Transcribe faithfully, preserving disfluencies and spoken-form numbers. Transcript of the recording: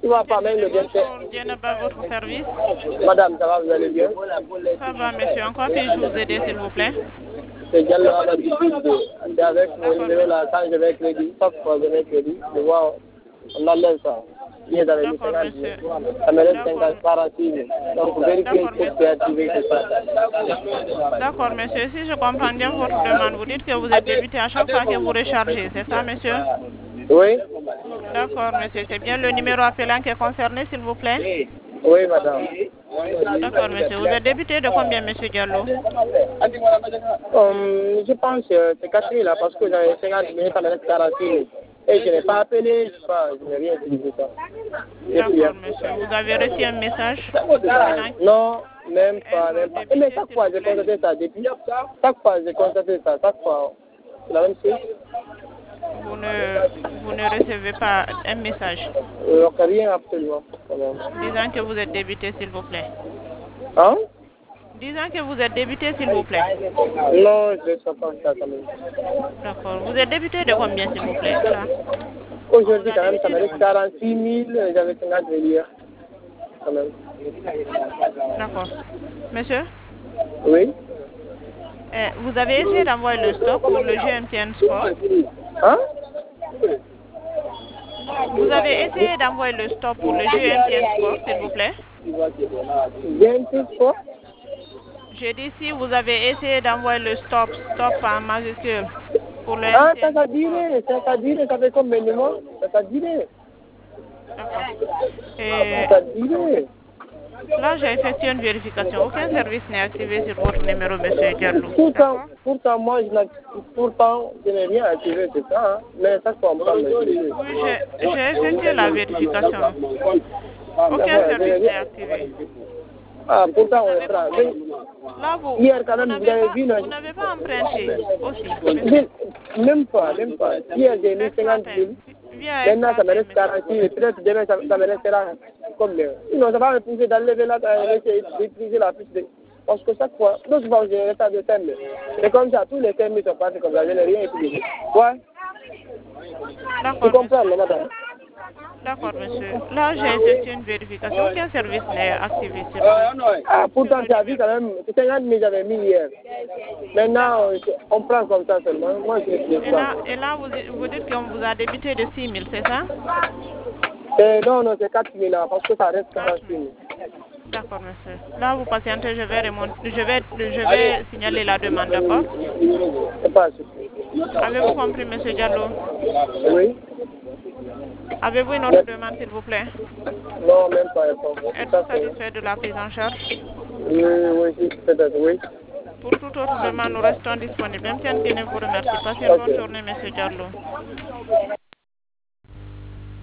vois pas même le directeur. Djeneba, votre service. Madame, ça va, vous allez bien? Ça va, monsieur. En quoi puis-je vous aider, s'il vous plaît? C'est Diallo à la difficulté. C'est avec mon numéro là, quand je vais crédit, chaque fois que je vais crédit, je vois, on enlève ça. Hier, j'avais mis cinquante mille. Ça me reste cinquante, quarante-six mille. Donc, vous vérifiez pour créativer tout ça. D'accord, monsieur. Si je comprends bien votre demande, vous dites que vous êtes débuté à chaque fois que vous rechargez, c'est ça, monsieur? Oui? D'accord, monsieur. C'est bien le numéro appelant qui est concerné, s'il vous plaît? Oui, madame. D'accord, monsieur. Vous êtes débuté de combien, monsieur Diallo? Um, je pense que c'est quatre mille là, parce que j'avais cinquante mille, ça me reste quarante-six mille. Et je n'ai pas appelé, je n'ai pas, je n'ai rien utilisé ça. D'accord, monsieur. Vous avez reçu un message? Non, même pas, même pas. Mais chaque fois, j'ai constaté ça depuis. Chaque fois, j'ai constaté ça. Chaque fois, c'est la même chose. Vous ne, vous ne recevez pas un message? Euh, rien absolument. Disant que vous êtes débuté, s'il vous plaît. Hein? Disant que vous êtes débuté, s'il vous plaît. Non, je ne sais pas ça quand même. D'accord. Vous êtes débuté de combien, s'il vous plaît, là? Aujourd'hui, quand même, ça me reste quarante-six mille, j'avais cinquante mille hier. Quand même. D'accord. Monsieur? Oui? Eh, vous avez essayé d'envoyer le stock pour le G M T N Sport? Hein? Vous avez essayé d'envoyer le stop pour le G M T N Sport, s'il vous plaît? G M T Sport? J'ai dit si vous avez essayé d'envoyer le stop, stop en majuscule pour le Ah, M T N ça t'a duré, ça t'a duré, ça fait combien de mois? Ça t'a duré. D'accord. Ça t'a duré. Là, j'ai effectué une vérification. Aucun service n'est activé sur votre numéro, monsieur Diallo. Pourtant, pourtant, moi, je pourtant, je n'ai rien activé, c'est ça, hein? Mais ça, c'est me parle. Oui, j'ai effectué la vérification. Aucun service n'est activé. Ah, pourtant, on est prêt. Là, vous, hier, quand même, vous vous avez vu, n'avez pas, pas emprunté aussi. Même pas, même pas. Hier, j'ai mis cinquante mille. Maintenant, ça me reste quarante mille. Peut-être demain, ça, ça me restera combien? Sinon, ça va me pousser d'enlever là, d'utiliser la fiche de... Parce que chaque fois, d'autres fois, j'ai un état de cinq mille. C'est comme ça, tous les cinq mille sont passés comme ça, je n'ai rien utilisé. Ouais. Tu comprends, madame? D'accord, monsieur. Là, j'ai effectué une vérification. Aucun service n'est activé sur Ah, pourtant, tu as vu quand même, cinquante mille j'avais mis hier. Maintenant, on prend comme ça seulement. Moi, je ne sais pas. Et là, vous, vous dites qu'on vous a débité de six mille, c'est ça? Eh, non, non, c'est quatre mille là, parce que ça reste quarante-six mille. D'accord, monsieur. Là, vous patientez, je vais, remonter, je vais, je vais signaler la demande, d'accord? C'est pas suffisant. Avez-vous compris, monsieur Diallo? Oui. Avez-vous une autre demande, s'il vous plaît? Non, même pas. Êtes-vous satisfait de la prise en charge? Oui, oui, peut-être, oui. Pour toute autre demande, nous restons disponibles. Même si on ne vous remercie. Passez une bonne journée, monsieur Diallo.